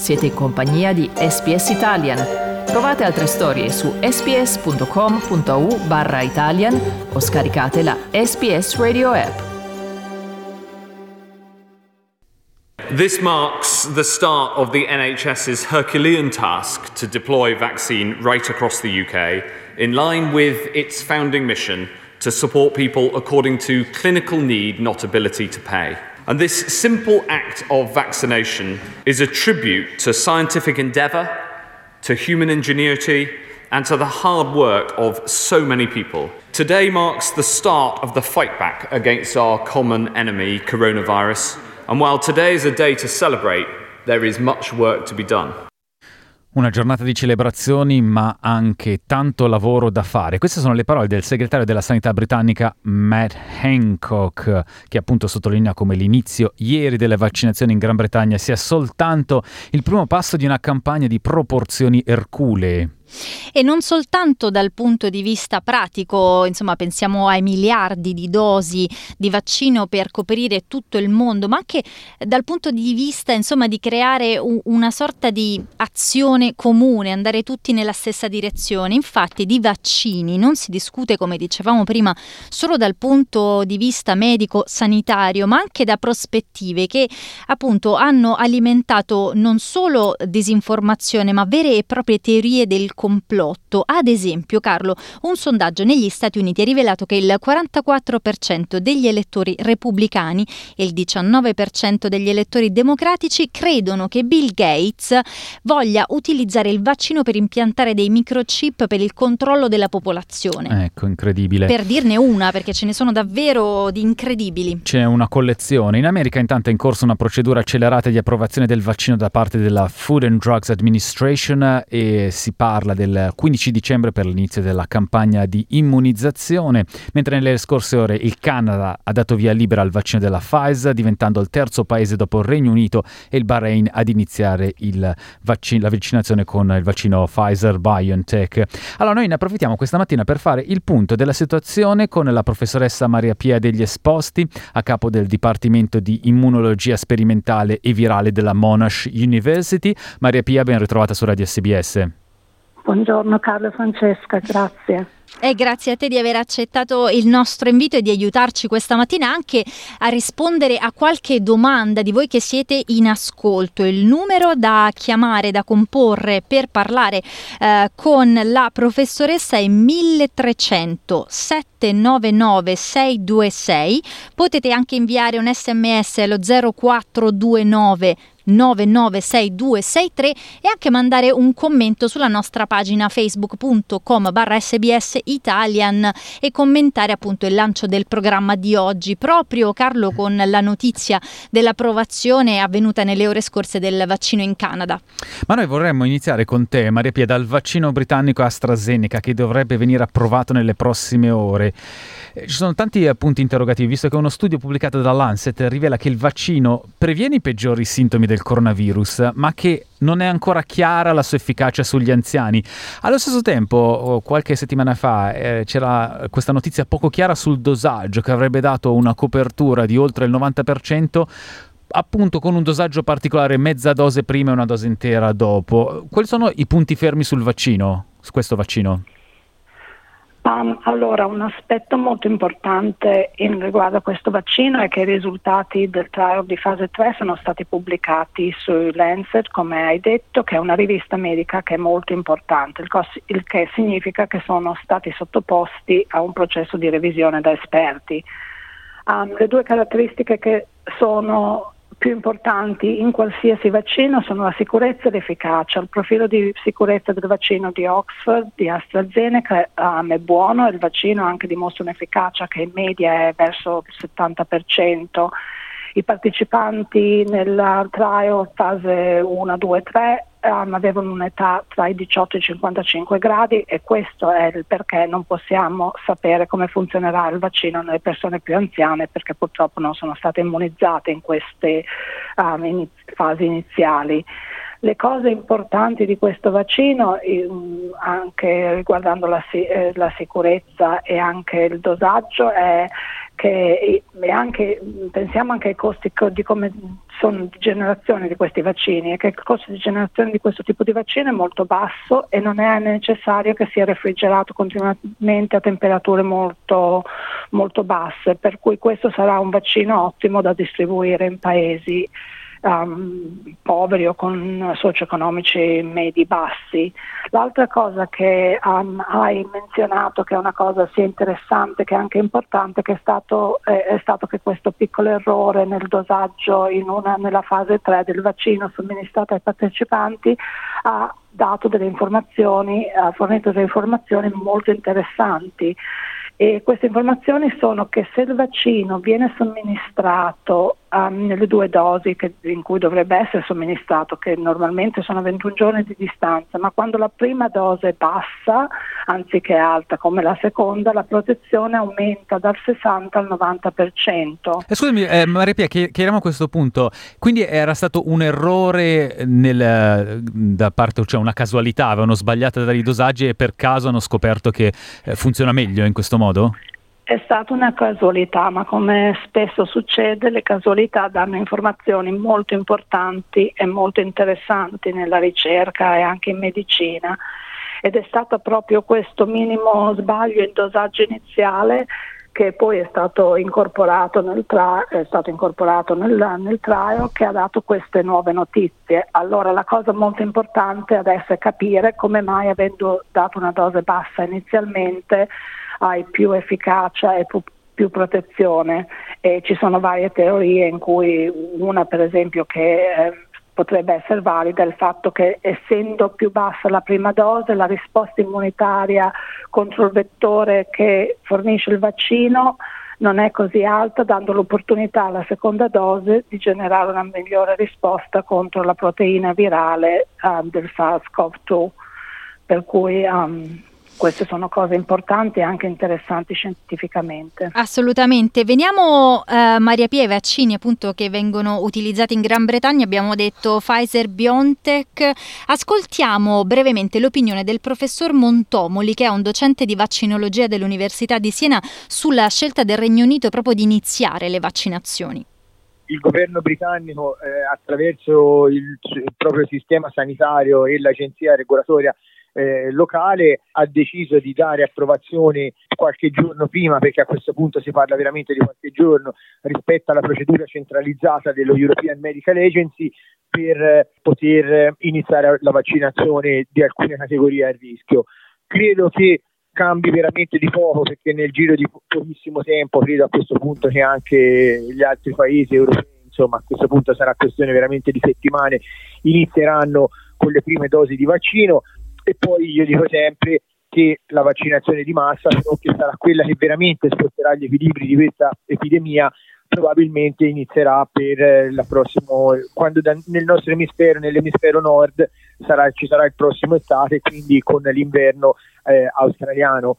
Siete in compagnia di SBS Italian. Trovate altre storie su sbs.com.au/Italian o scaricate la SBS Radio app. This marks the start of the NHS's Herculean task to deploy vaccine right across the UK, in line with its founding mission to support people according to clinical need, not ability to pay. And this simple act of vaccination is a tribute to scientific endeavour, to human ingenuity, and to the hard work of so many people. Today marks the start of the fight back against our common enemy, coronavirus. And while today is a day to celebrate, there is much work to be done. Una giornata di celebrazioni, ma anche tanto lavoro da fare. Queste sono le parole del segretario della sanità britannica Matt Hancock, che appunto sottolinea come l'inizio ieri delle vaccinazioni in Gran Bretagna sia soltanto il primo passo di una campagna di proporzioni erculee. E non soltanto dal punto di vista pratico, insomma, pensiamo ai miliardi di dosi di vaccino per coprire tutto il mondo, ma anche dal punto di vista, insomma, di creare una sorta di azione comune, andare tutti nella stessa direzione. Infatti di vaccini non si discute, come dicevamo prima, solo dal punto di vista medico-sanitario, ma anche da prospettive che appunto hanno alimentato non solo disinformazione, ma vere e proprie teorie del complotto. Ad esempio, Carlo, un sondaggio negli Stati Uniti ha rivelato che il 44% degli elettori repubblicani e il 19% degli elettori democratici credono che Bill Gates voglia utilizzare il vaccino per impiantare dei microchip per il controllo della popolazione. Ecco, incredibile. Per dirne una, perché ce ne sono davvero di incredibili. C'è una collezione. In America intanto è in corso una procedura accelerata di approvazione del vaccino da parte della Food and Drugs Administration e si parla del 15 dicembre per l'inizio della campagna di immunizzazione, mentre nelle scorse ore il Canada ha dato via libera al vaccino della Pfizer, diventando il terzo paese dopo il Regno Unito e il Bahrain ad iniziare la vaccinazione con il vaccino Pfizer-BioNTech. Allora noi ne approfittiamo questa mattina per fare il punto della situazione con la professoressa Maria Pia degli Esposti, a capo del Dipartimento di Immunologia Sperimentale e Virale della Monash University. Maria Pia, ben ritrovata su Radio SBS. Buongiorno Carlo e Francesca, grazie. E grazie a te di aver accettato il nostro invito e di aiutarci questa mattina anche a rispondere a qualche domanda di voi che siete in ascolto. Il numero da chiamare, da comporre per parlare con la professoressa è 1300 799 626. Potete anche inviare un SMS allo 0429 996263 e anche mandare un commento sulla nostra pagina facebook.com/SBS Italian e commentare appunto il lancio del programma di oggi, proprio Carlo con la notizia dell'approvazione avvenuta nelle ore scorse del vaccino in Canada. Ma noi vorremmo iniziare con te, Maria Pia, dal vaccino britannico AstraZeneca che dovrebbe venire approvato nelle prossime ore. Ci sono tanti punti interrogativi, visto che uno studio pubblicato da Lancet rivela che il vaccino previene i peggiori sintomi del coronavirus, ma che non è ancora chiara la sua efficacia sugli anziani. Allo stesso tempo, qualche settimana fa, c'era questa notizia poco chiara sul dosaggio che avrebbe dato una copertura di oltre il 90%, appunto con un dosaggio particolare, mezza dose prima e una dose intera dopo. Quali sono i punti fermi sul vaccino, su questo vaccino? Allora, un aspetto molto importante in riguardo a questo vaccino è che i risultati del trial di fase 3 sono stati pubblicati su Lancet, come hai detto, che è una rivista medica che è molto importante, il che significa che sono stati sottoposti a un processo di revisione da esperti. Le due caratteristiche che sono più importanti in qualsiasi vaccino sono la sicurezza e l'efficacia. Il profilo di sicurezza del vaccino di Oxford, di AstraZeneca, è buono, il vaccino anche dimostra un'efficacia che in media è verso il 70%. I partecipanti nel trial fase 1, 2, 3 avevano un'età tra i 18 e i 55 gradi e questo è il perché non possiamo sapere come funzionerà il vaccino nelle persone più anziane, perché purtroppo non sono state immunizzate in queste fasi iniziali. Le cose importanti di questo vaccino, anche riguardando la sicurezza e anche il dosaggio, è che pensiamo anche ai costi di come sono di generazione di questi vaccini, e che il costo di generazione di questo tipo di vaccino è molto basso e non è necessario che sia refrigerato continuamente a temperature molto, molto basse, per cui questo sarà un vaccino ottimo da distribuire in paesi poveri o con socio-economici medi bassi. L'altra cosa che hai menzionato, che è una cosa sia interessante che anche importante, che è stato che questo piccolo errore nel dosaggio nella fase 3 del vaccino somministrato ai partecipanti ha dato delle informazioni, ha fornito delle informazioni molto interessanti. E queste informazioni sono che se il vaccino viene somministrato nelle 2 dosi in cui dovrebbe essere somministrato, che normalmente sono 21 giorni di distanza, ma quando la prima dose è bassa anziché alta come la seconda, la protezione aumenta dal 60 al 90%. Scusami Maria Pia, chiariamo a questo punto, quindi era stato un errore da parte, cioè una casualità, avevano sbagliato a dare i dosaggi e per caso hanno scoperto che funziona meglio in questo modo? È stata una casualità, ma come spesso succede, le casualità danno informazioni molto importanti e molto interessanti nella ricerca e anche in medicina. Ed è stato proprio questo minimo sbaglio in dosaggio iniziale che poi è stato incorporato nel trial, che ha dato queste nuove notizie. Allora la cosa molto importante adesso è capire come mai, avendo dato una dose bassa inizialmente, hai più efficacia e più protezione, e ci sono varie teorie, in cui una per esempio che potrebbe essere valida è il fatto che, essendo più bassa la prima dose, la risposta immunitaria contro il vettore che fornisce il vaccino non è così alta, dando l'opportunità alla seconda dose di generare una migliore risposta contro la proteina virale del SARS-CoV-2, per cui queste sono cose importanti e anche interessanti scientificamente. Assolutamente. Veniamo Maria Pia ai vaccini appunto che vengono utilizzati in Gran Bretagna. Abbiamo detto Pfizer-BioNTech. Ascoltiamo brevemente l'opinione del professor Montomoli, che è un docente di vaccinologia dell'Università di Siena, sulla scelta del Regno Unito proprio di iniziare le vaccinazioni. Il governo britannico attraverso il proprio sistema sanitario e l'agenzia regolatoria locale ha deciso di dare approvazione qualche giorno prima, perché a questo punto si parla veramente di qualche giorno, rispetto alla procedura centralizzata dello European Medical Agency, per poter iniziare la vaccinazione di alcune categorie a rischio. Credo che cambi veramente di poco, perché nel giro di pochissimo tempo credo a questo punto che anche gli altri paesi europei, insomma a questo punto sarà questione veramente di settimane, inizieranno con le prime dosi di vaccino. E poi io dico sempre che la vaccinazione di massa, che sarà quella che veramente sposterà gli equilibri di questa epidemia, probabilmente inizierà per la prossima, quando nel nostro emisfero, nell'emisfero nord, ci sarà il prossimo estate, quindi con l'inverno australiano.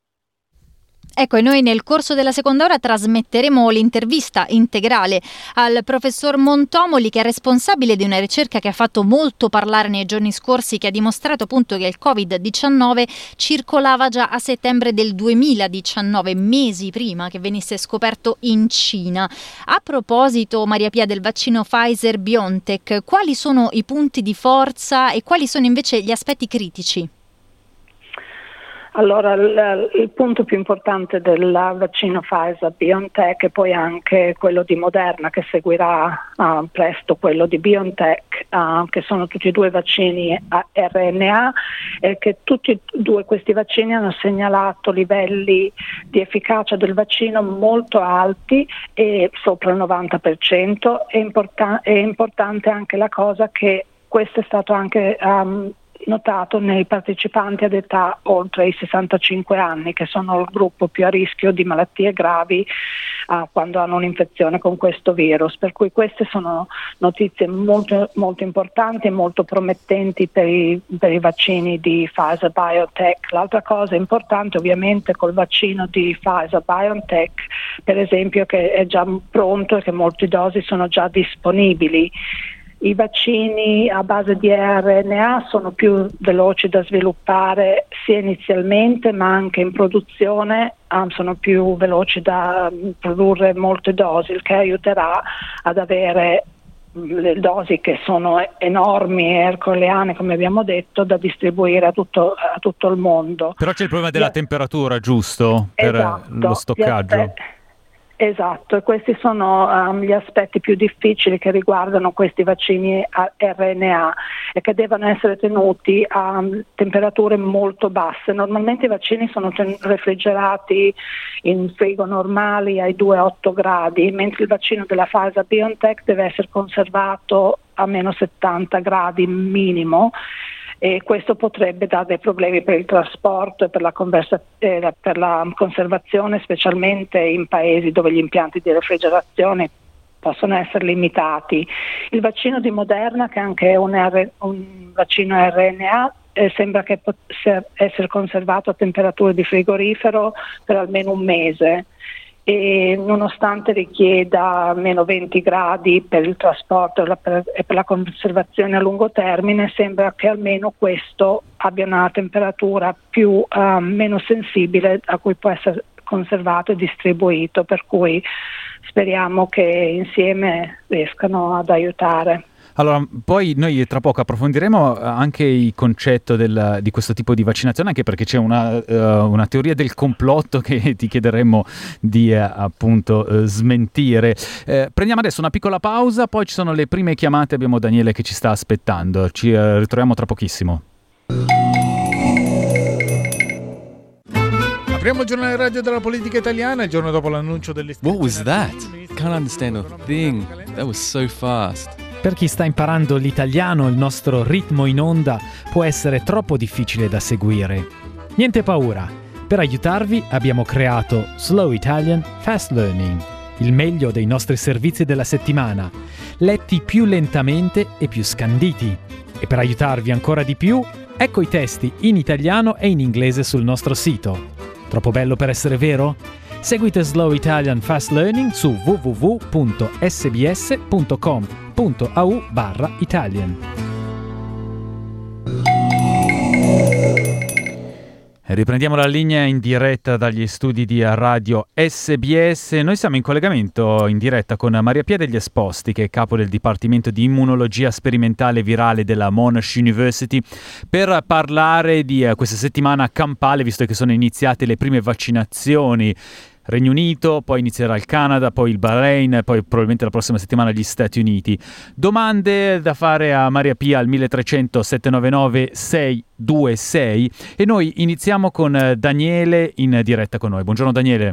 Ecco, e noi nel corso della seconda ora trasmetteremo l'intervista integrale al professor Montomoli, che è responsabile di una ricerca che ha fatto molto parlare nei giorni scorsi, che ha dimostrato appunto che il Covid-19 circolava già a settembre del 2019, mesi prima che venisse scoperto in Cina. A proposito, Maria Pia, del vaccino Pfizer-BioNTech, quali sono i punti di forza e quali sono invece gli aspetti critici? Allora, il punto più importante del vaccino Pfizer-BioNTech, e poi anche quello di Moderna che seguirà presto quello di BioNTech, che sono tutti e due vaccini a RNA, è che tutti e due questi vaccini hanno segnalato livelli di efficacia del vaccino molto alti e sopra il 90%. È importante anche la cosa che questo è stato anche notato nei partecipanti ad età oltre i 65 anni, che sono il gruppo più a rischio di malattie gravi quando hanno un'infezione con questo virus. Per cui queste sono notizie molto, molto importanti e molto promettenti per i vaccini di Pfizer-BioNTech. L'altra cosa importante ovviamente col vaccino di Pfizer-BioNTech, per esempio, che è già pronto e che molte dosi sono già disponibili. I vaccini a base di RNA sono più veloci da sviluppare sia inizialmente ma anche in produzione, sono più veloci da produrre molte dosi, il che aiuterà ad avere le dosi che sono enormi e ercoleane, come abbiamo detto, da distribuire a tutto il mondo. Però c'è il problema della temperatura, giusto? Per lo stoccaggio. Esatto, e questi sono gli aspetti più difficili che riguardano questi vaccini a RNA e che devono essere tenuti a temperature molto basse. Normalmente i vaccini sono refrigerati in frigo normali ai 2-8 gradi, mentre il vaccino della Pfizer BioNTech deve essere conservato a meno 70 gradi minimo, e questo potrebbe dare dei problemi per il trasporto e per la conservazione, specialmente in paesi dove gli impianti di refrigerazione possono essere limitati. Il vaccino di Moderna, che anche è un vaccino RNA, sembra che possa essere conservato a temperature di frigorifero per almeno un mese, e nonostante richieda meno 20 gradi per il trasporto e per la conservazione a lungo termine, sembra che almeno questo abbia una temperatura meno sensibile a cui può essere conservato e distribuito, per cui speriamo che insieme riescano ad aiutare. Allora, poi noi tra poco approfondiremo anche il concetto di questo tipo di vaccinazione, anche perché c'è una teoria del complotto che ti chiederemmo di appunto smentire. Prendiamo adesso una piccola pausa, poi ci sono le prime chiamate, abbiamo Daniele che ci sta aspettando. Ci ritroviamo tra pochissimo. Apriamo il giornale radio della politica italiana il giorno dopo l'annuncio dell'istituto. What was that? Can't understand a thing. That was so fast. Per chi sta imparando l'italiano, il nostro ritmo in onda può essere troppo difficile da seguire. Niente paura. Per aiutarvi abbiamo creato Slow Italian Fast Learning, il meglio dei nostri servizi della settimana, letti più lentamente e più scanditi. E per aiutarvi ancora di più, ecco i testi in italiano e in inglese sul nostro sito. Troppo bello per essere vero? Seguite Slow Italian Fast Learning su www.sbs.com.au/Italian. Riprendiamo la linea in diretta dagli studi di radio SBS. Noi siamo in collegamento in diretta con Maria Pia degli Esposti, che è capo del Dipartimento di Immunologia Sperimentale Virale della Monash University, per parlare di questa settimana campale, visto che sono iniziate le prime vaccinazioni. Regno Unito, poi inizierà il Canada, poi il Bahrain, poi probabilmente la prossima settimana gli Stati Uniti. Domande da fare a Maria Pia al 1300 799 626 e noi iniziamo con Daniele in diretta con noi. Buongiorno Daniele.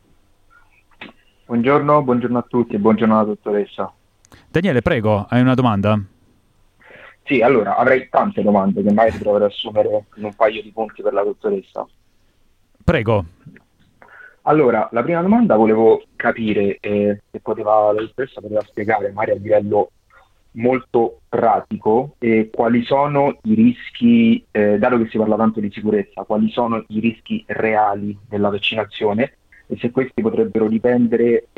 Buongiorno a tutti e buongiorno alla dottoressa. Daniele, prego, hai una domanda? Sì, allora avrei tante domande che magari proverò ad assumere in un paio di punti per la dottoressa. Prego. Allora, la prima domanda volevo capire se la dottoressa poteva spiegare, magari a livello molto pratico, quali sono i rischi, dato che si parla tanto di sicurezza, quali sono i rischi reali della vaccinazione e se questi potrebbero dipendere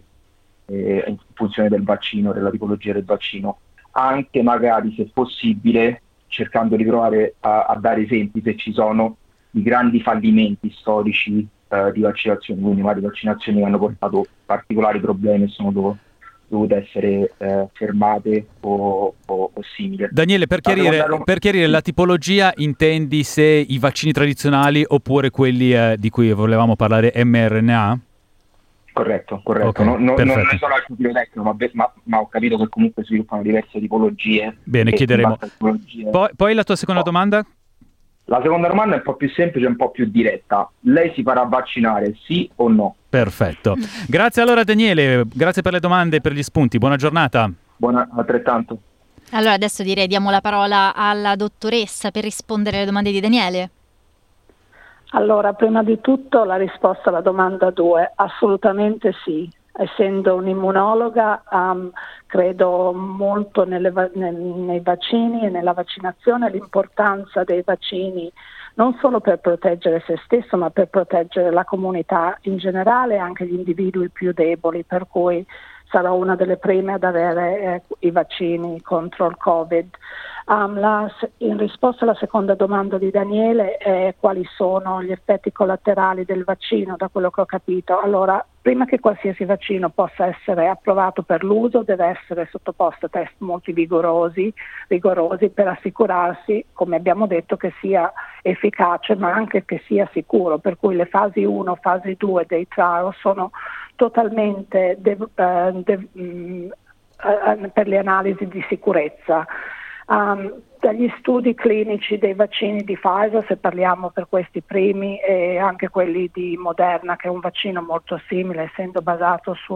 in funzione del vaccino, della tipologia del vaccino, anche magari se possibile cercando di provare a dare esempi se ci sono di grandi fallimenti storici di vaccinazioni, quindi magari vaccinazioni che hanno portato particolari problemi e sono dovute essere fermate o simili. Daniele, per chiarire la tipologia, intendi se i vaccini tradizionali oppure quelli di cui volevamo parlare, mRNA? Corretto. Okay, non ne sono al capitolo tecnico, ma ho capito che comunque sviluppano diverse tipologie. Bene, chiederemo. Poi la tua seconda domanda? La seconda domanda è un po' più semplice e un po' più diretta. Lei si farà vaccinare, sì o no? Perfetto. Grazie allora Daniele, grazie per le domande e per gli spunti. Buona giornata. Buona, altrettanto. Allora adesso direi diamo la parola alla dottoressa per rispondere alle domande di Daniele. Allora, prima di tutto la risposta alla domanda 2, assolutamente sì. Essendo un'immunologa credo molto nei vaccini e nella vaccinazione, l'importanza dei vaccini non solo per proteggere se stesso ma per proteggere la comunità in generale e anche gli individui più deboli, per cui sarò una delle prime ad avere i vaccini contro il Covid. In risposta alla seconda domanda di Daniele, quali sono gli effetti collaterali del vaccino, da quello che ho capito. Allora, prima che qualsiasi vaccino possa essere approvato per l'uso, deve essere sottoposto a test molto rigorosi per assicurarsi, come abbiamo detto, che sia efficace ma anche che sia sicuro, per cui le fasi 1, fasi 2 dei trial sono totalmente per le analisi di sicurezza. Dagli studi clinici dei vaccini di Pfizer, se parliamo per questi primi, e anche quelli di Moderna, che è un vaccino molto simile essendo basato su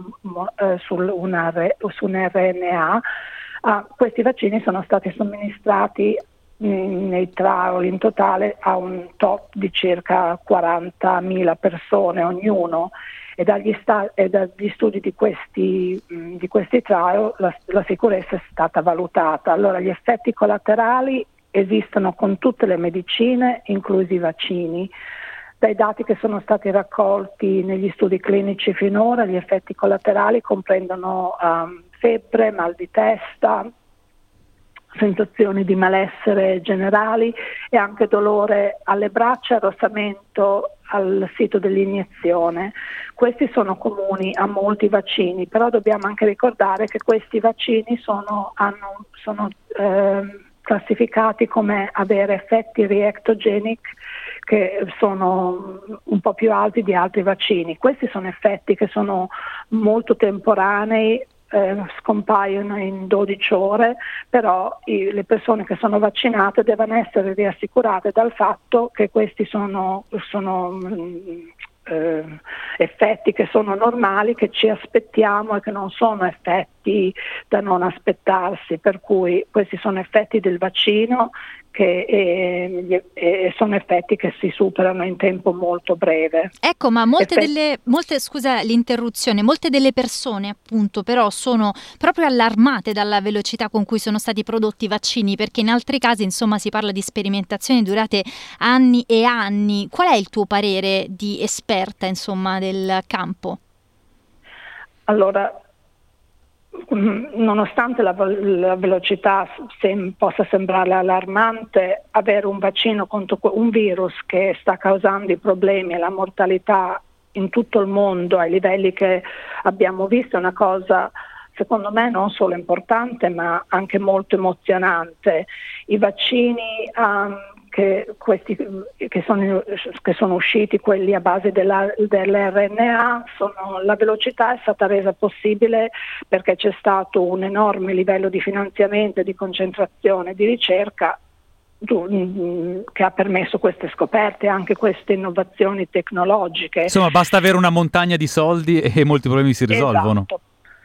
un RNA, questi vaccini sono stati somministrati nei trial in totale a un top di circa 40.000 persone ognuno, e dagli studi di questi trial la sicurezza è stata valutata. Allora, gli effetti collaterali esistono con tutte le medicine, inclusi i vaccini. Dai dati che sono stati raccolti negli studi clinici finora, gli effetti collaterali comprendono febbre, mal di testa, sensazioni di malessere generali e anche dolore alle braccia, arrossamento al sito dell'iniezione. Questi sono comuni a molti vaccini, però dobbiamo anche ricordare che questi vaccini sono classificati come avere effetti reactogenic che sono un po' più alti di altri vaccini. Questi sono effetti che sono molto temporanei, scompaiono in 12 ore, però le persone che sono vaccinate devono essere riassicurate dal fatto che questi sono effetti che sono normali, che ci aspettiamo e che non sono effetti da non aspettarsi, per cui questi sono effetti del vaccino che sono effetti che si superano in tempo molto breve. Ecco, ma scusa l'interruzione, molte delle persone appunto però sono proprio allarmate dalla velocità con cui sono stati prodotti i vaccini, perché in altri casi insomma si parla di sperimentazioni durate anni e anni. Qual è il tuo parere di esperta insomma del campo? Allora, nonostante la velocità possa sembrare allarmante, avere un vaccino contro un virus che sta causando i problemi e la mortalità in tutto il mondo ai livelli che abbiamo visto è una cosa secondo me non solo importante ma anche molto emozionante. I vaccini che sono usciti, quelli a base dell'RNA, la velocità è stata resa possibile perché c'è stato un enorme livello di finanziamento e di concentrazione di ricerca che ha permesso queste scoperte, anche queste innovazioni tecnologiche. Insomma, basta avere una montagna di soldi e molti problemi si risolvono. Esatto.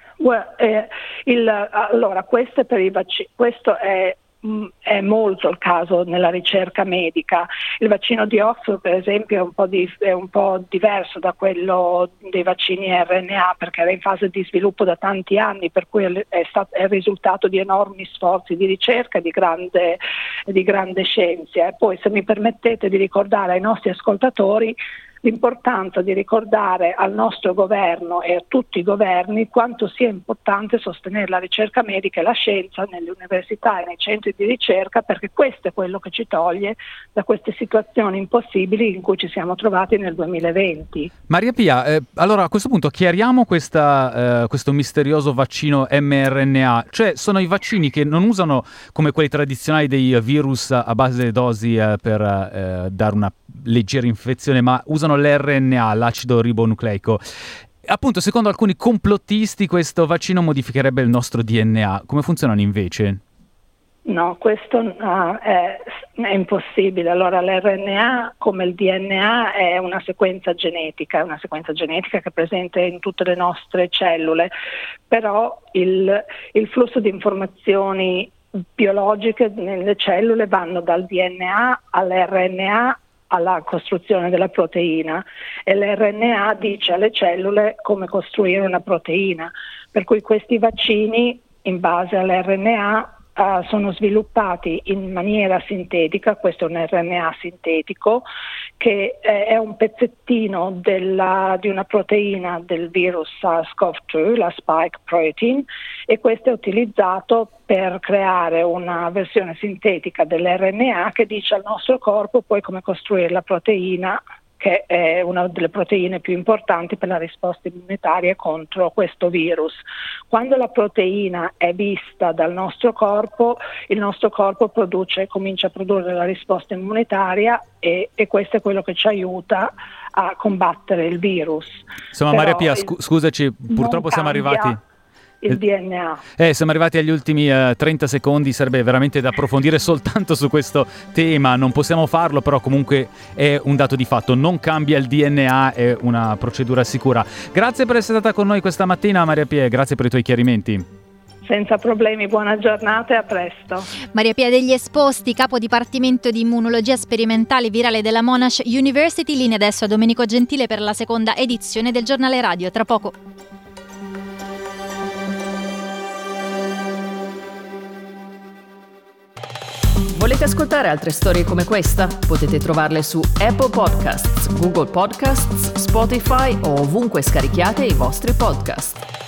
Allora, questo per i vaccini, questo è molto il caso nella ricerca medica. Il vaccino di Oxford per esempio è un po' diverso da quello dei vaccini RNA perché era in fase di sviluppo da tanti anni, per cui è il risultato di enormi sforzi di ricerca e di grande scienza. E poi, se mi permettete di ricordare ai nostri ascoltatori l'importanza di ricordare al nostro governo e a tutti i governi quanto sia importante sostenere la ricerca medica e la scienza nelle università e nei centri di ricerca, perché questo è quello che ci toglie da queste situazioni impossibili in cui ci siamo trovati nel 2020. Maria Pia, allora a questo punto chiariamo questo misterioso vaccino mRNA, cioè sono i vaccini che non usano come quelli tradizionali dei virus a base dosi per dare una leggera infezione, ma usano l'RNA, l'acido ribonucleico. Appunto, secondo alcuni complottisti questo vaccino modificherebbe il nostro DNA. Come funzionano invece? No, questo è impossibile. Allora, l'RNA, come il DNA, è una sequenza genetica che è presente in tutte le nostre cellule, però il flusso di informazioni biologiche nelle cellule vanno dal DNA all'RNA alla costruzione della proteina, e l'RNA dice alle cellule come costruire una proteina, per cui questi vaccini in base all'RNA sono sviluppati in maniera sintetica. Questo è un RNA sintetico che è un pezzettino di una proteina del virus SARS-CoV-2, la spike protein, e questo è utilizzato per creare una versione sintetica dell'RNA che dice al nostro corpo poi come costruire la proteina, che è una delle proteine più importanti per la risposta immunitaria contro questo virus. Quando la proteina è vista dal nostro corpo, il nostro corpo comincia a produrre la risposta immunitaria e questo è quello che ci aiuta a combattere il virus. Insomma, però Maria Pia, scusaci, purtroppo siamo arrivati... il DNA. Siamo arrivati agli ultimi 30 secondi, sarebbe veramente da approfondire soltanto su questo tema, non possiamo farlo, però comunque è un dato di fatto, non cambia il DNA, è una procedura sicura. Grazie per essere stata con noi questa mattina, Maria Pia, grazie per i tuoi chiarimenti. Senza problemi, buona giornata e a presto. Maria Pia degli Esposti, capo dipartimento di immunologia sperimentale virale della Monash University, linea adesso a Domenico Gentile per la seconda edizione del Giornale Radio, tra poco. Volete ascoltare altre storie come questa? Potete trovarle su Apple Podcasts, Google Podcasts, Spotify o ovunque scarichiate i vostri podcast.